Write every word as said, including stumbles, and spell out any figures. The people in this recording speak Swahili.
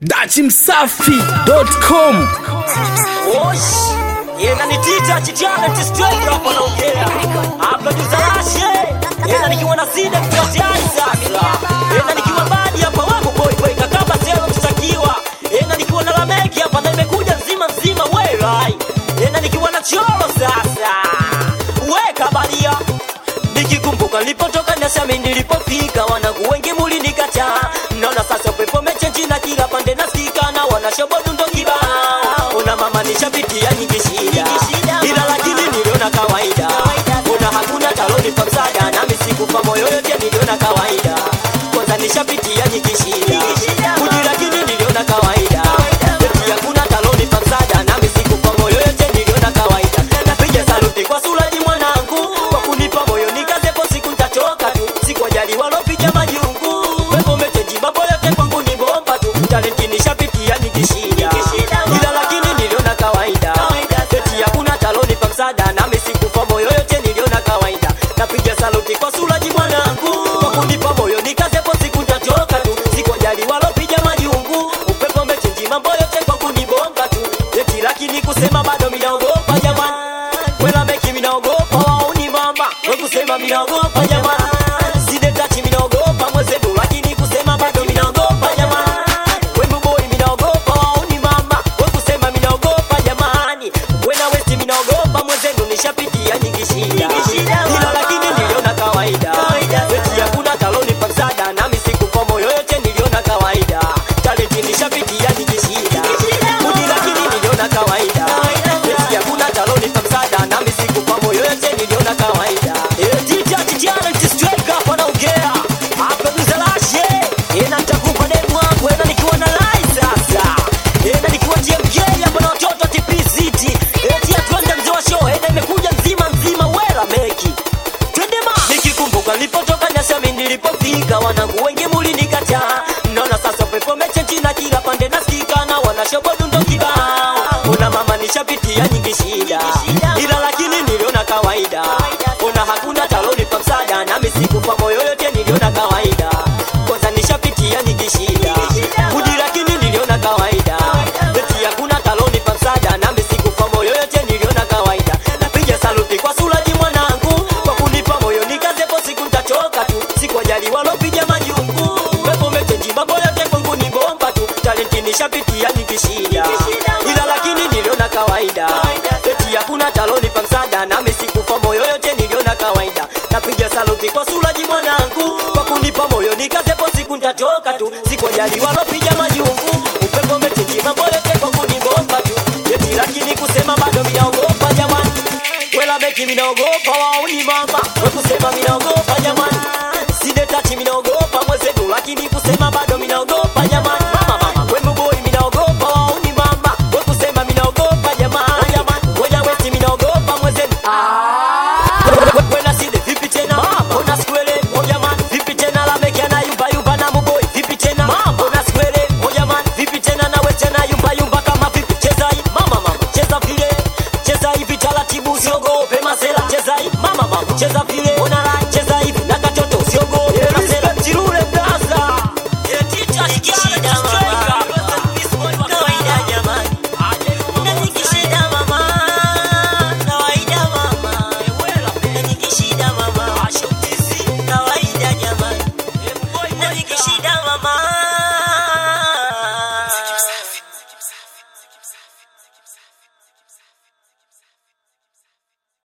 dachi msafi dot com. Osh, yena ni tita chichana tistrike hapa naongea. Hapa juzarashe, yena nikiwa na sida mtatiani sasa. Yena nikiwa badi hapa wangu boy boy kakaba selo mstakiwa. Yena nikiwa na lameki hapa na imekuja nzima nzima we right. Yena nikiwa na choro sasa. Weka badia. Nikikumbuka nilipotoka na sami nilipofika wanangu wengi muli nikataa. Naona sasa pepo mechenji na kila pande nasikika na wanashobodu ndo kibao. Una mama nishapitia nyingi shida, ila lakini niliona kawaida. Una hakuna taloni pa msaada na misikufa moyo yote niliona kawaida. Kwanza nishapitia nyingi shida, kuji lakini niliona kawaida. Eti hakuna taloni pa msaada na misikufa moyo yote niliona kawaida. Napiga saluti kwa Sulaji mwanangu kwa kunipa moyo nikazepo siku nitachoka tu. Sikujali walopiga majungu. Wewe umeteji mambo yote kwangu ni bomba tu. Talenti nishapitia nyingi shida, ila lakini niliona kawaida. Eti hakuna taloni pa msaada na misikufa moyo yote niliona kawaida. Napiga saluti kwa Sulaji mwanangu kwa kunipa moyo nikazepo siku nitachoka tu. Sikujali walopiga majungu. Upepo umeteji mambo yote kwangu ni bomba tu. Eti lakini kusema bado minaogopa jamani. Wela meki minaogopa wauni mama. Wewe kusema minaogopa jamani. Side tachi minaogopa mwezedu lakini kusema bado minaogopa jamani. Wewe boy minaogopa wauni mama. Wewe kusema minaogopa jamani. Wena westi minaogopa mwezedu nishapitia nyingi shida. Ila lakini niliona kawaida. Eti hakuna taloni pa msaada na misikufa moyo yote niliona kawaida. Talenti nishapitia nyingi shida. Kuji lakini niliona kawaida. Eti hakuna taloni pa msaada na misikufa moyo yote niliona kawaida. Eti tachi jana tistrike hapa naongea. Hapa mzalashe. Ena nitakupa demu wangu ena nikiwa na line sasa. Ena nikiwa G M K hapa na watoto T P City. Eti atwende mzoa show ena imekuja nzima nzima wela meki. Twende ma. Nikikumbuka nilipotoka na sami nilipofika wanangu wengi muli nikataa. Naona sasa pepo mechenji na kila pande nasikika na wanashobodu ndo kibao. Una mama nishapitia nyingi shida, ila lakini niliona kawaida. Una hakuna taloni pa msaada na misikufa moyo yote niliona kawaida. Kwanza nishapitia nyingi shida, kuji lakini niliona kawaida. Eti hakuna taloni pa msaada na misikufa moyo yote niliona kawaida. Napiga saluti kwa Sulaji mwanangu kwa kunipa moyo nikazepo siku nitachoka tu. Sikujali walopiga majungu. Pepo mechenji mambo yote kwangu ni bomba tu. Talenti nishapitia nyingi shida, ila lakini niliona kawaida. Eti hakuna taloni pa msaada na misikufa moyo yote niliona kawaida. Napiga saluti kwa Sulaji mwanangu kwa kunipa moyo nikazepo siku nitatoka tu. Sikujali walopiga majungu. Upepo mechenji mambo yote kwangu ni bomba tu. Eti lakini kusema bado minaogopa jamani. Wela meki minaogopa wauni mama. Wewe kusema minaogopa jamani. Side tachi minaogopa mwezedu lakini kusema bado minaogopa jamani. Mama mama wewe boy minaogopa wauni mama. Wewe kusema minaogopa jamani. Wewe westi minaogopa mwezedu. Wena side vipi tena mama. Una skwele oh jamani. Vipi tena la meki ana yumba yumba na mboy. Vipi tena mama. Una skwele oh jamani. Vipi tena na wewe tena yumba yumba kama vipi cheza hii mama mama. Cheza vile. Cheza hivi taratibu usiogope masela. Cheza hii mama mama. Cheza vile.